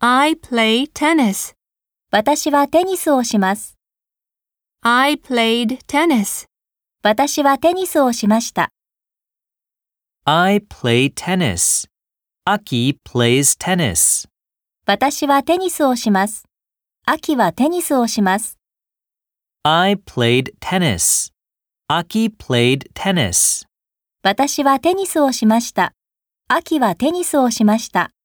I play tennis. 私はテニスをします。 I played tennis. 私はテニスをしました。 I play tennis. Aki plays tennis. 私はテニスをします。秋はテニスをします。 I played tennis. Aki played tennis. 私はテニスをしました。秋はテニスをしました。